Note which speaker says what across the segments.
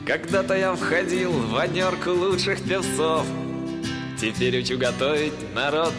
Speaker 1: Когда-то я входил в однерку лучших певцов, теперь учу готовить народ.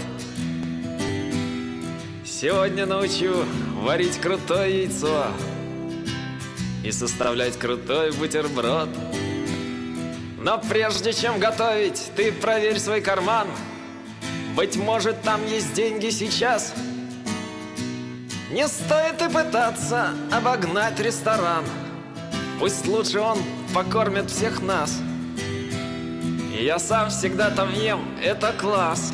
Speaker 1: Сегодня научу варить крутое яйцо и составлять крутой бутерброд. Но прежде чем готовить, ты проверь свой карман. Быть может, там есть деньги сейчас. Не стоит и пытаться обогнать ресторан. Пусть лучше он покормит всех нас. И я сам всегда там ем, это класс.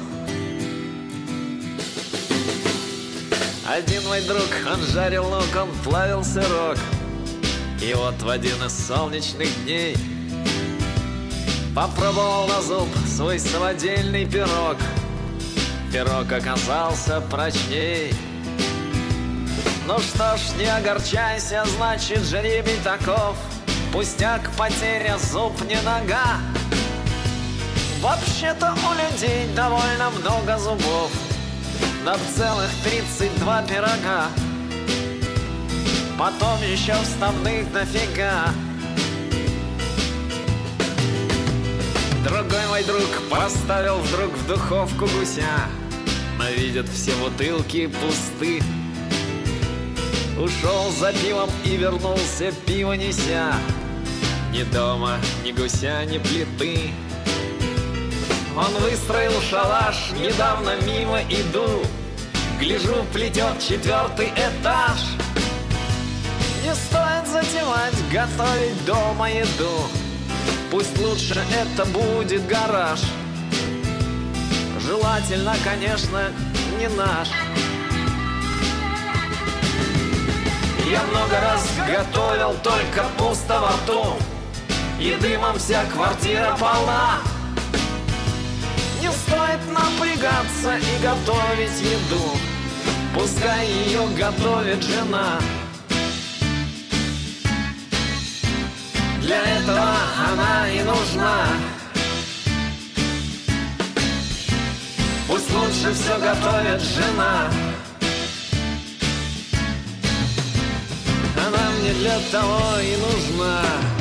Speaker 1: Один мой друг, он жарил лук, он плавил сырок. И вот в один из солнечных дней попробовал на зуб свой самодельный пирог. Пирог оказался прочней. Ну что ж, не огорчайся, значит жребий таков. Пустяк, потеря, зуб не нога. Вообще-то у людей довольно много зубов, на целых 32 пирога. Потом еще вставных дофига. Другой мой друг поставил вдруг в духовку гуся, но видят, все бутылки пусты. Ушел за пивом и вернулся, пиво неся. Ни дома, ни гуся, ни плиты. Он выстроил шалаш, недавно мимо иду. Гляжу, плетет 4-й этаж. Не стоит затевать, готовить дома еду. Пусть лучше это будет гараж. Желательно, конечно, не наш. Я много раз готовил, только пусто во рту, и дымом вся квартира полна. Не стоит напрягаться и готовить еду, пускай ее готовит жена. Для этого она и нужна. Пусть лучше все готовит жена. Она мне для того и нужна.